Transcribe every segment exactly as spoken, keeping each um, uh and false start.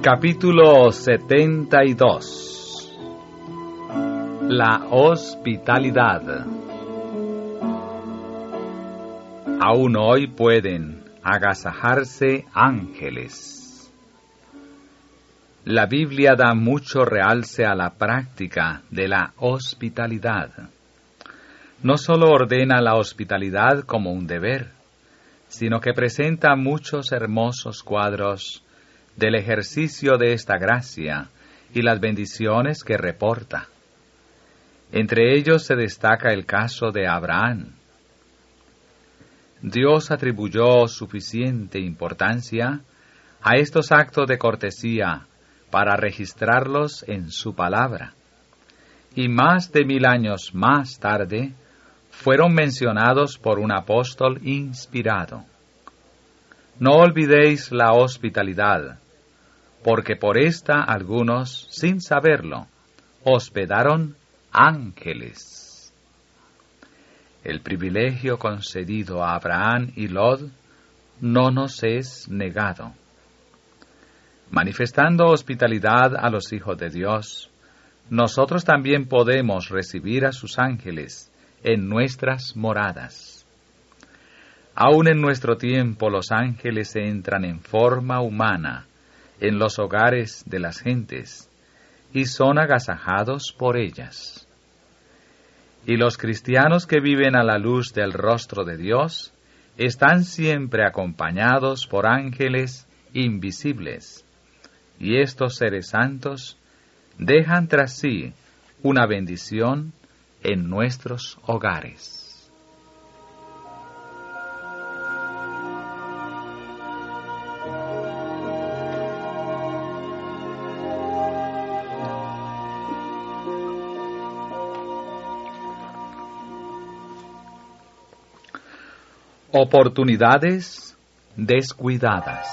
Capítulo setenta y dos. La hospitalidad. Aún hoy pueden agasajarse ángeles. La Biblia da mucho realce a la práctica de la hospitalidad. No solo ordena la hospitalidad como un deber, sino que presenta muchos hermosos cuadros del ejercicio de esta gracia y las bendiciones que reporta. Entre ellos se destaca el caso de Abraham. Dios atribuyó suficiente importancia a estos actos de cortesía para registrarlos en su palabra, y más de mil años más tarde fueron mencionados por un apóstol inspirado. No olvidéis la hospitalidad, porque por esta algunos, sin saberlo, hospedaron ángeles. El privilegio concedido a Abraham y Lot no nos es negado. Manifestando hospitalidad a los hijos de Dios, nosotros también podemos recibir a sus ángeles en nuestras moradas. Aún en nuestro tiempo los ángeles entran en forma humana en los hogares de las gentes, y son agasajados por ellas. Y los cristianos que viven a la luz del rostro de Dios, están siempre acompañados por ángeles invisibles, y estos seres santos dejan tras sí una bendición en nuestros hogares. Oportunidades descuidadas.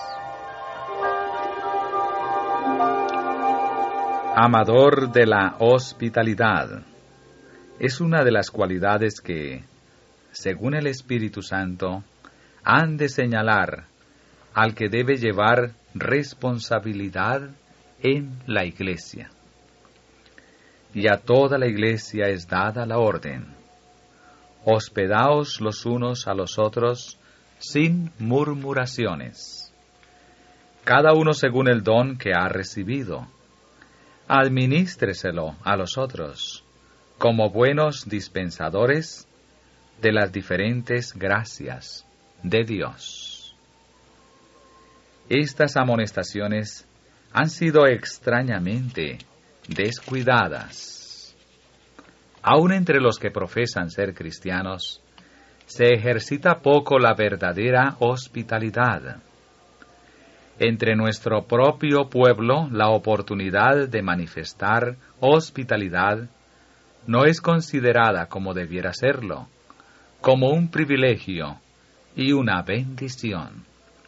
Amador de la hospitalidad es una de las cualidades que, según el Espíritu Santo, han de señalar al que debe llevar responsabilidad en la Iglesia. Y a toda la Iglesia es dada la orden: hospedaos los unos a los otros sin murmuraciones, cada uno según el don que ha recibido. Administreselo a los otros, como buenos dispensadores de las diferentes gracias de Dios. Estas amonestaciones han sido extrañamente descuidadas. Aún entre los que profesan ser cristianos, se ejercita poco la verdadera hospitalidad. Entre nuestro propio pueblo, la oportunidad de manifestar hospitalidad no es considerada como debiera serlo, como un privilegio y una bendición.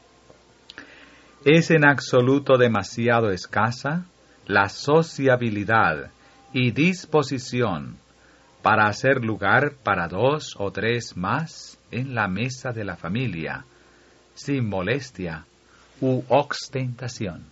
Es en absoluto demasiado escasa la sociabilidad y disposición para hacer lugar para dos o tres más en la mesa de la familia, sin molestia u ostentación.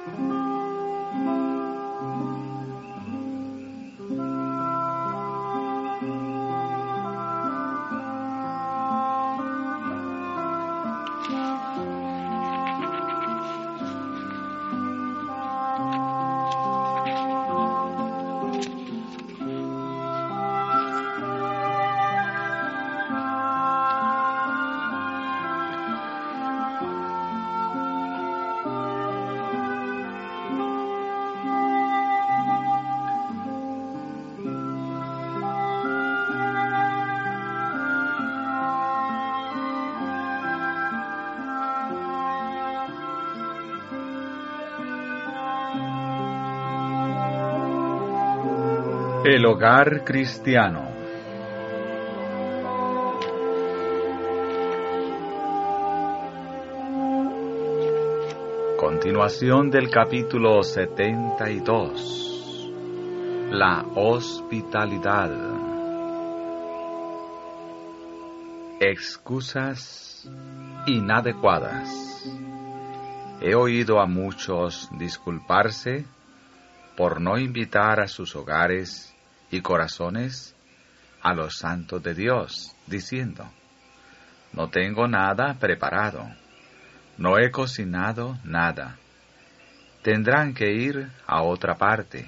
El hogar cristiano. Continuación del capítulo setenta y dos. La hospitalidad. Excusas inadecuadas. He oído a muchos disculparse por no invitar a sus hogares y corazones a los santos de Dios, diciendo: no tengo nada preparado, no he cocinado nada, tendrán que ir a otra parte.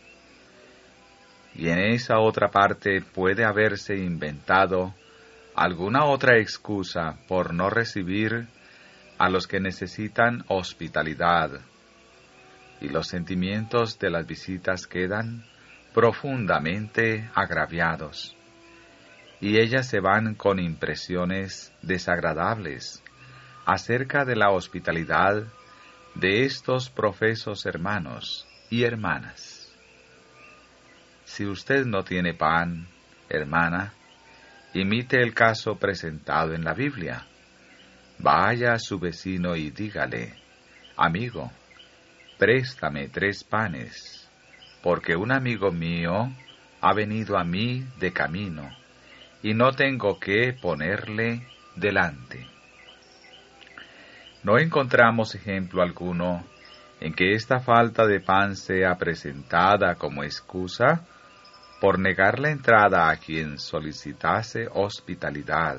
Y en esa otra parte puede haberse inventado alguna otra excusa por no recibir a los que necesitan hospitalidad, y los sentimientos de las visitas quedan profundamente agraviados, y ellas se van con impresiones desagradables acerca de la hospitalidad de estos profesos hermanos y hermanas. Si usted no tiene pan, hermana, imite el caso presentado en la Biblia. Vaya a su vecino y dígale: amigo, préstame tres panes, porque un amigo mío ha venido a mí de camino, y no tengo qué ponerle delante. No encontramos ejemplo alguno en que esta falta de pan sea presentada como excusa por negar la entrada a quien solicitase hospitalidad.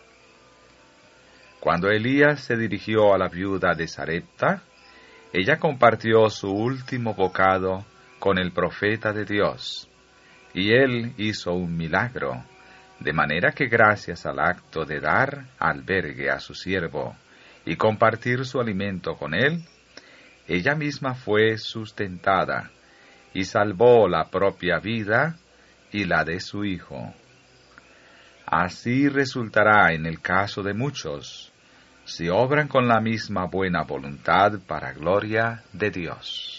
Cuando Elías se dirigió a la viuda de Sarepta, ella compartió su último bocado con el profeta de Dios, y él hizo un milagro, de manera que gracias al acto de dar albergue a su siervo y compartir su alimento con él, ella misma fue sustentada y salvó la propia vida y la de su hijo. Así resultará en el caso de muchos, si obran con la misma buena voluntad para gloria de Dios.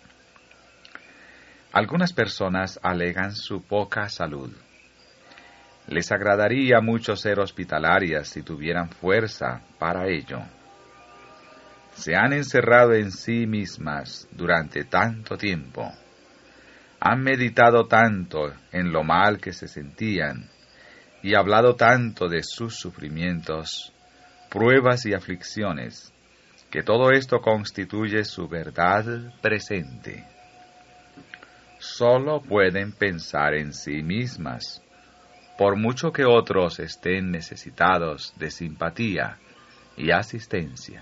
Algunas personas alegan su poca salud. Les agradaría mucho ser hospitalarias si tuvieran fuerza para ello. Se han encerrado en sí mismas durante tanto tiempo. Han meditado tanto en lo mal que se sentían y hablado tanto de sus sufrimientos, pruebas y aflicciones, que todo esto constituye su verdad presente. Solo pueden pensar en sí mismas, por mucho que otros estén necesitados de simpatía y asistencia.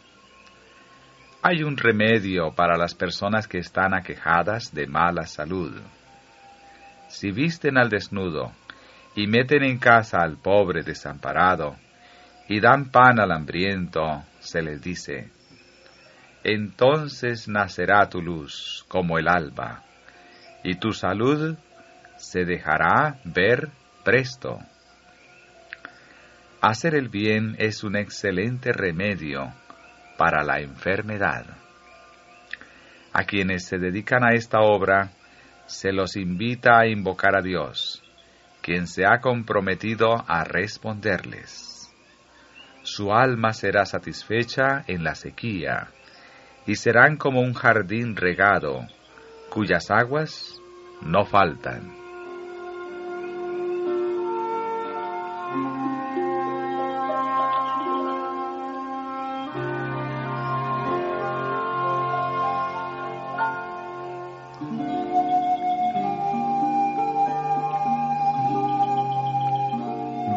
Hay un remedio para las personas que están aquejadas de mala salud. Si visten al desnudo y meten en casa al pobre desamparado y dan pan al hambriento, se les dice: entonces nacerá tu luz como el alba, y tu salud se dejará ver presto. Hacer el bien es un excelente remedio para la enfermedad. A quienes se dedican a esta obra, se los invita a invocar a Dios, quien se ha comprometido a responderles. Su alma será satisfecha en la sequía, y serán como un jardín regado, cuyas aguas no faltan.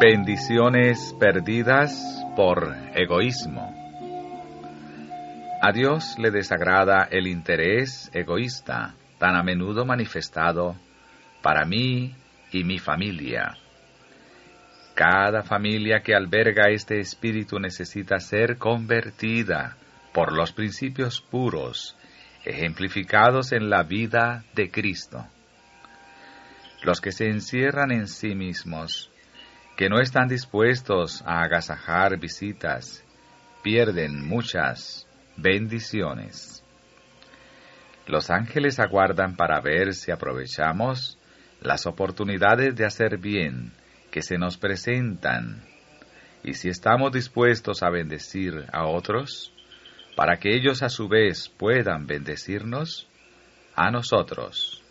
Bendiciones perdidas por egoísmo. A Dios le desagrada el interés egoísta, tan a menudo manifestado para mí y mi familia. Cada familia que alberga este espíritu necesita ser convertida por los principios puros, ejemplificados en la vida de Cristo. Los que se encierran en sí mismos, que no están dispuestos a agasajar visitas, pierden muchas bendiciones. Los ángeles aguardan para ver si aprovechamos las oportunidades de hacer bien que se nos presentan y si estamos dispuestos a bendecir a otros para que ellos a su vez puedan bendecirnos a nosotros.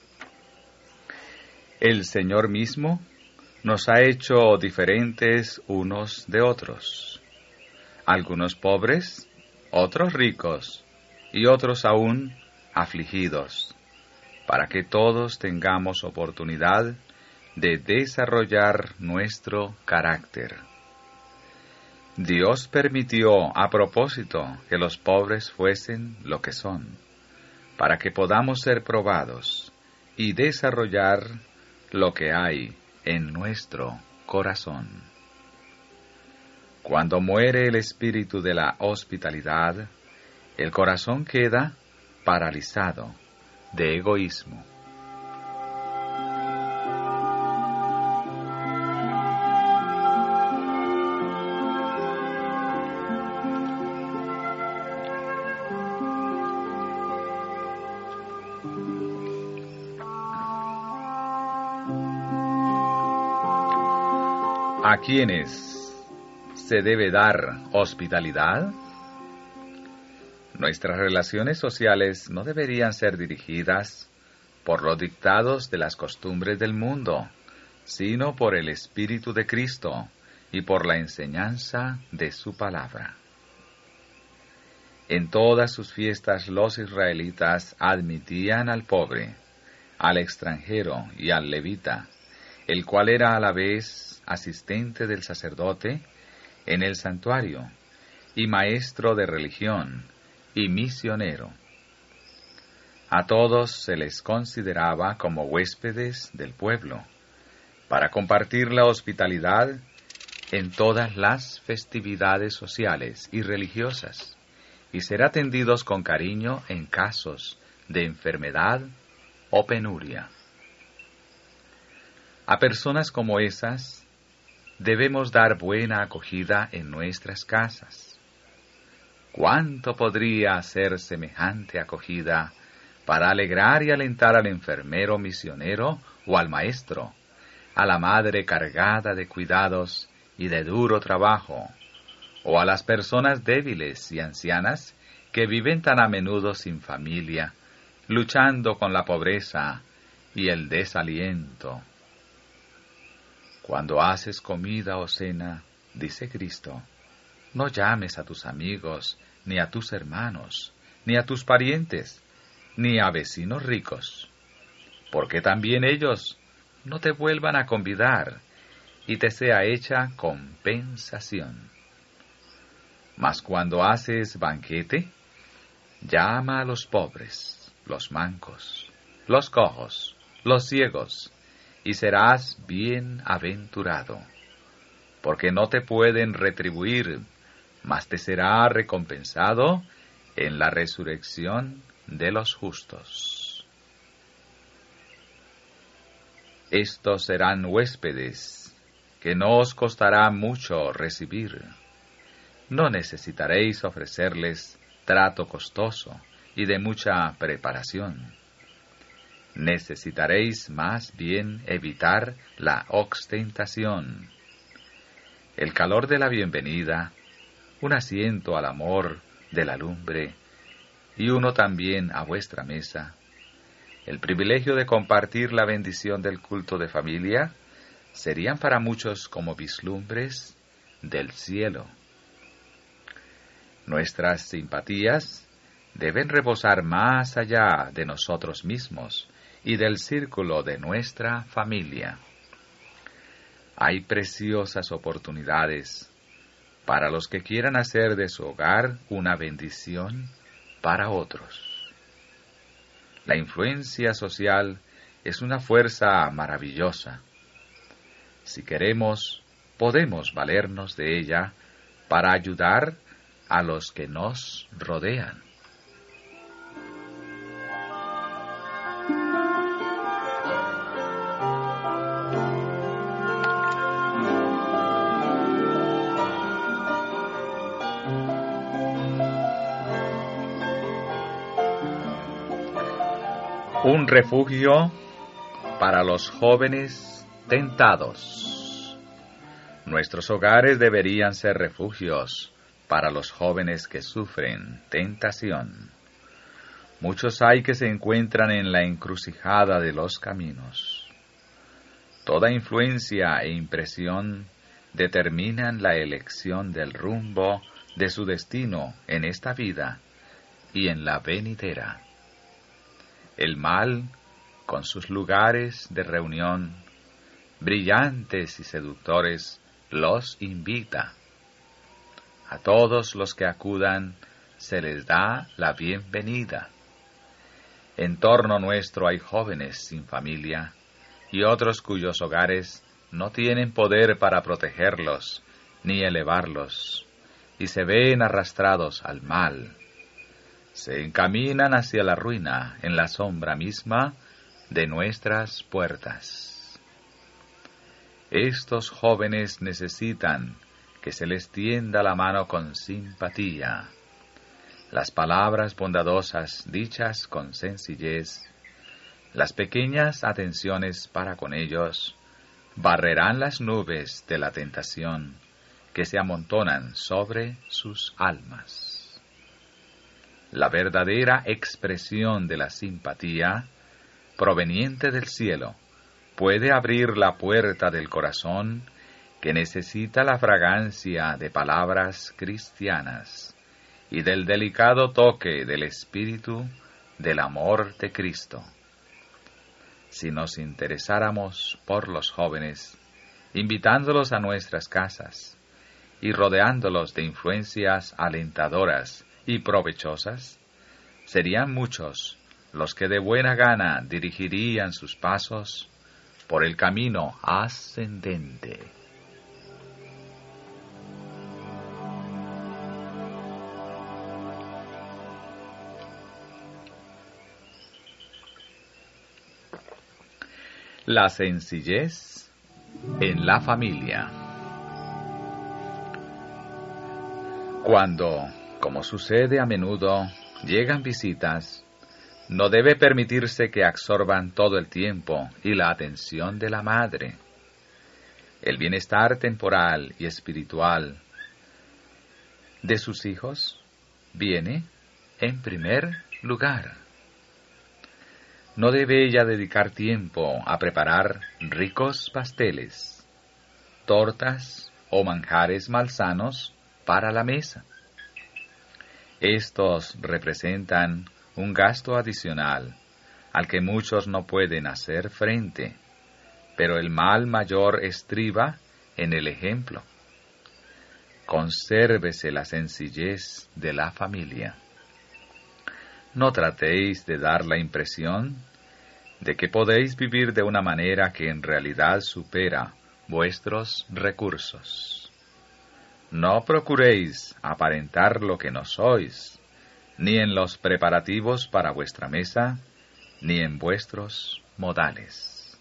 El Señor mismo nos ha hecho diferentes unos de otros, algunos pobres, otros ricos y otros aún afligidos, para que todos tengamos oportunidad de desarrollar nuestro carácter. Dios permitió a propósito que los pobres fuesen lo que son, para que podamos ser probados y desarrollar lo que hay en nuestro corazón. Cuando muere el espíritu de la hospitalidad, el corazón queda paralizado de egoísmo. ¿A quiénes se debe dar hospitalidad? Nuestras relaciones sociales no deberían ser dirigidas por los dictados de las costumbres del mundo, sino por el Espíritu de Cristo y por la enseñanza de su palabra. En todas sus fiestas los israelitas admitían al pobre, al extranjero y al levita, el cual era a la vez asistente del sacerdote en el santuario, y maestro de religión, y misionero. A todos se les consideraba como huéspedes del pueblo, para compartir la hospitalidad en todas las festividades sociales y religiosas, y ser atendidos con cariño en casos de enfermedad o penuria. A personas como esas debemos dar buena acogida en nuestras casas. ¿Cuánto podría ser semejante acogida para alegrar y alentar al enfermero misionero o al maestro, a la madre cargada de cuidados y de duro trabajo, o a las personas débiles y ancianas que viven tan a menudo sin familia, luchando con la pobreza y el desaliento? Cuando haces comida o cena, dice Cristo, no llames a tus amigos, ni a tus hermanos, ni a tus parientes, ni a vecinos ricos, porque también ellos no te vuelvan a convidar y te sea hecha compensación. Mas cuando haces banquete, llama a los pobres, los mancos, los cojos, los ciegos, y serás bienaventurado, porque no te pueden retribuir, mas te será recompensado en la resurrección de los justos. Estos serán huéspedes, que no os costará mucho recibir. No necesitaréis ofrecerles trato costoso y de mucha preparación. Necesitaréis más bien evitar la ostentación, el calor de la bienvenida, un asiento al amor de la lumbre y uno también a vuestra mesa, el privilegio de compartir la bendición del culto de familia, serían para muchos como vislumbres del cielo. Nuestras simpatías deben rebosar más allá de nosotros mismos y del círculo de nuestra familia. hay preciosas oportunidades para los que quieran hacer de su hogar una bendición para otros. La influencia social es una fuerza maravillosa. Si queremos, podemos valernos de ella para ayudar a los que nos rodean. Un refugio para los jóvenes tentados. Nuestros hogares deberían ser refugios para los jóvenes que sufren tentación. Muchos hay que se encuentran en la encrucijada de los caminos. Toda influencia e impresión determinan la elección del rumbo de su destino en esta vida y en la venidera. El mal, con sus lugares de reunión, brillantes y seductores, los invita. A todos los que acudan se les da la bienvenida. En torno nuestro hay jóvenes sin familia y otros cuyos hogares no tienen poder para protegerlos ni elevarlos, y se ven arrastrados al mal. Se encaminan hacia la ruina en la sombra misma de nuestras puertas. Estos jóvenes necesitan que se les tienda la mano con simpatía. Las palabras bondadosas dichas con sencillez, las pequeñas atenciones para con ellos, barrerán las nubes de la tentación que se amontonan sobre sus almas. La verdadera expresión de la simpatía, proveniente del cielo, puede abrir la puerta del corazón que necesita la fragancia de palabras cristianas y del delicado toque del espíritu del amor de Cristo. Si nos interesáramos por los jóvenes, invitándolos a nuestras casas y rodeándolos de influencias alentadoras y provechosas, serían muchos los que de buena gana dirigirían sus pasos por el camino ascendente. La sencillez en la familia. Cuando, como sucede a menudo, llegan visitas, no debe permitirse que absorban todo el tiempo y la atención de la madre. El bienestar temporal y espiritual de sus hijos viene en primer lugar. No debe ella dedicar tiempo a preparar ricos pasteles, tortas o manjares malsanos para la mesa. Estos representan un gasto adicional al que muchos no pueden hacer frente, pero el mal mayor estriba en el ejemplo. Consérvese la sencillez de la familia. No tratéis de dar la impresión de que podéis vivir de una manera que en realidad supera vuestros recursos. No procuréis aparentar lo que no sois, ni en los preparativos para vuestra mesa, ni en vuestros modales.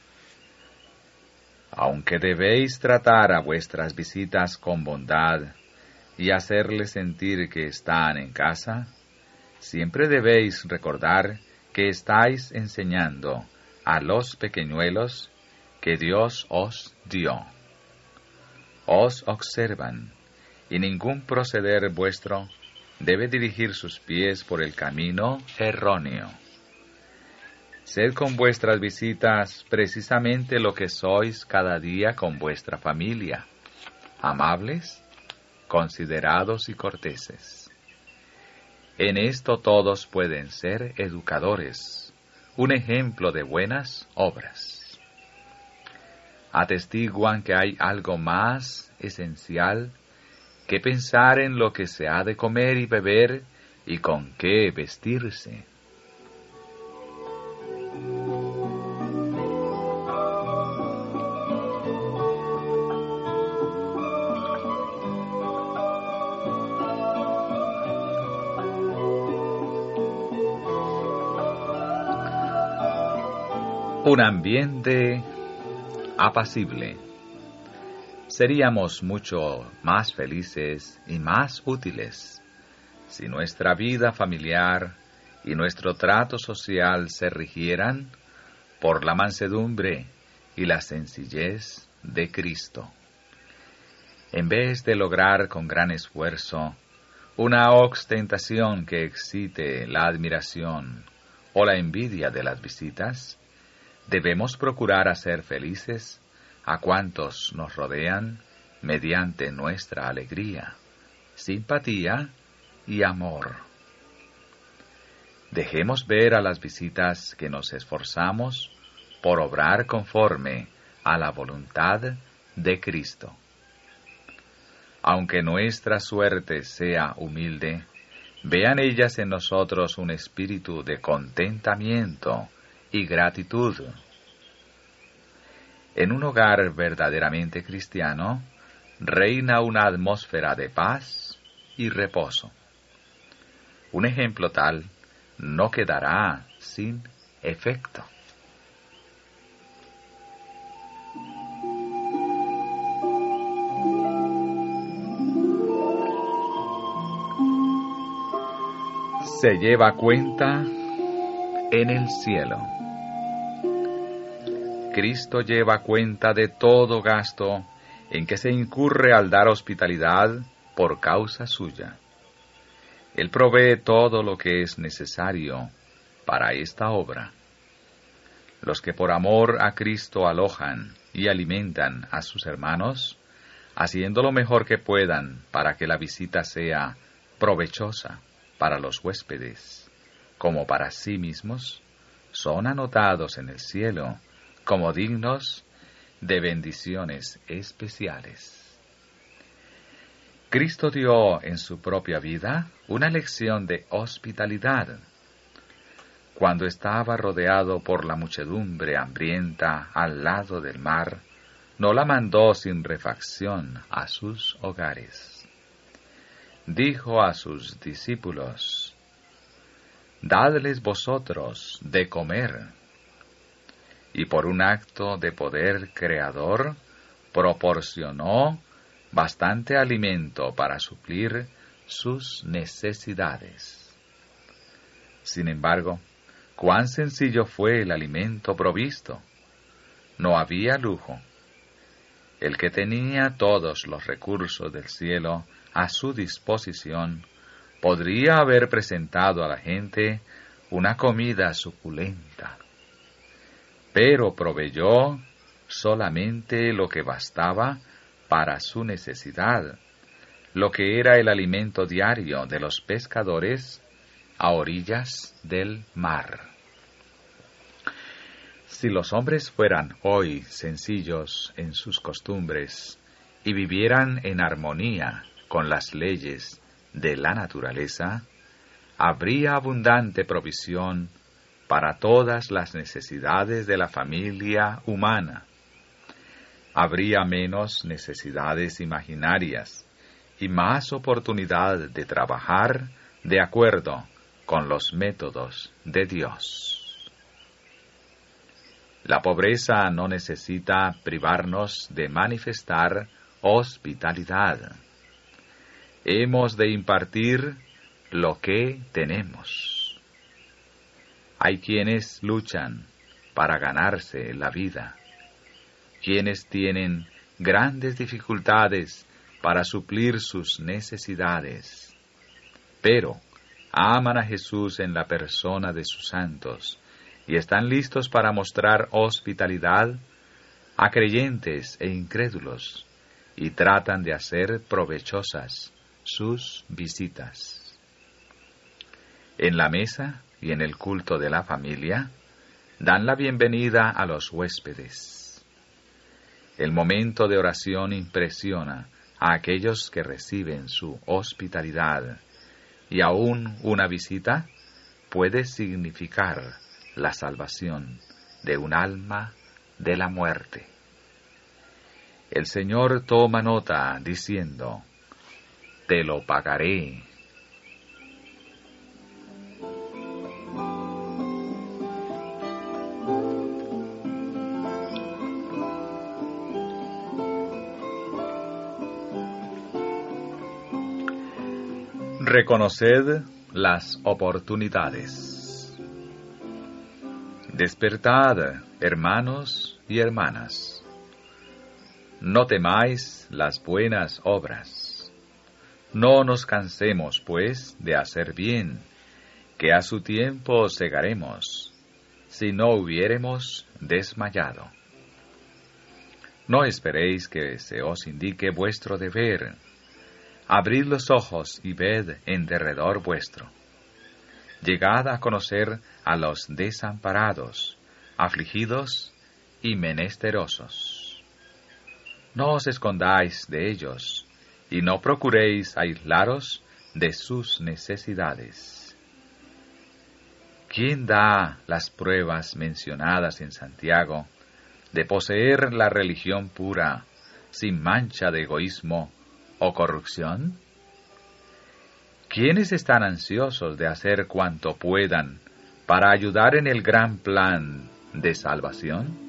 Aunque debéis tratar a vuestras visitas con bondad y hacerles sentir que están en casa, siempre debéis recordar que estáis enseñando a los pequeñuelos que Dios os dio. Os observan, y ningún proceder vuestro debe dirigir sus pies por el camino erróneo. Sed con vuestras visitas precisamente lo que sois cada día con vuestra familia, amables, considerados y corteses. En esto todos pueden ser educadores, un ejemplo de buenas obras. atestiguan que hay algo más esencial que pensar en lo que se ha de comer y beber y con qué vestirse. Un ambiente apacible. Seríamos mucho más felices y más útiles si nuestra vida familiar y nuestro trato social se rigieran por la mansedumbre y la sencillez de Cristo. En vez de lograr con gran esfuerzo una ostentación que excite la admiración o la envidia de las visitas, debemos procurar hacer felices a cuantos nos rodean mediante nuestra alegría, simpatía y amor. Dejemos ver a las visitas que nos esforzamos por obrar conforme a la voluntad de Cristo. Aunque nuestra suerte sea humilde, vean ellas en nosotros un espíritu de contentamiento y gratitud. En un hogar verdaderamente cristiano, reina una atmósfera de paz y reposo. Un ejemplo tal no quedará sin efecto. Se lleva cuenta en el cielo. Cristo lleva cuenta de todo gasto en que se incurre al dar hospitalidad por causa suya. Él provee todo lo que es necesario para esta obra. Los que por amor a Cristo alojan y alimentan a sus hermanos, haciendo lo mejor que puedan para que la visita sea provechosa para los huéspedes, como para sí mismos, son anotados en el cielo como dignos de bendiciones especiales. Cristo dio en su propia vida una lección de hospitalidad. Cuando estaba rodeado por la muchedumbre hambrienta al lado del mar, no la mandó sin refacción a sus hogares. Dijo a sus discípulos: «Dadles vosotros de comer». Y por un acto de poder creador, proporcionó bastante alimento para suplir sus necesidades. Sin embargo, cuán sencillo fue el alimento provisto. No había lujo. El que tenía todos los recursos del cielo a su disposición, podría haber presentado a la gente una comida suculenta. Pero proveyó solamente lo que bastaba para su necesidad, lo que era el alimento diario de los pescadores a orillas del mar. Si los hombres fueran hoy sencillos en sus costumbres y vivieran en armonía con las leyes de la naturaleza, habría abundante provisión para todas las necesidades de la familia humana. Habría menos necesidades imaginarias y más oportunidad de trabajar de acuerdo con los métodos de Dios. La pobreza no necesita privarnos de manifestar hospitalidad. Hemos de impartir lo que tenemos. Hay quienes luchan para ganarse la vida, quienes tienen grandes dificultades para suplir sus necesidades, pero aman a Jesús en la persona de sus santos y están listos para mostrar hospitalidad a creyentes e incrédulos y tratan de hacer provechosas sus visitas. En la mesa y en el culto de la familia, dan la bienvenida a los huéspedes. El momento de oración impresiona a aquellos que reciben su hospitalidad, y aún una visita puede significar la salvación de un alma de la muerte. El Señor toma nota diciendo, te lo pagaré. Reconoced las oportunidades. Despertad, hermanos y hermanas. No temáis las buenas obras. No nos cansemos, pues, de hacer bien, que a su tiempo segaremos, si no hubiéremos desmayado. No esperéis que se os indique vuestro deber. Abrid los ojos y ved en derredor vuestro. Llegad a conocer a los desamparados, afligidos y menesterosos. No os escondáis de ellos, y no procuréis aislaros de sus necesidades. ¿Quién da las pruebas mencionadas en Santiago de poseer la religión pura, sin mancha de egoísmo o corrupción? ¿Quiénes están ansiosos de hacer cuanto puedan para ayudar en el gran plan de salvación?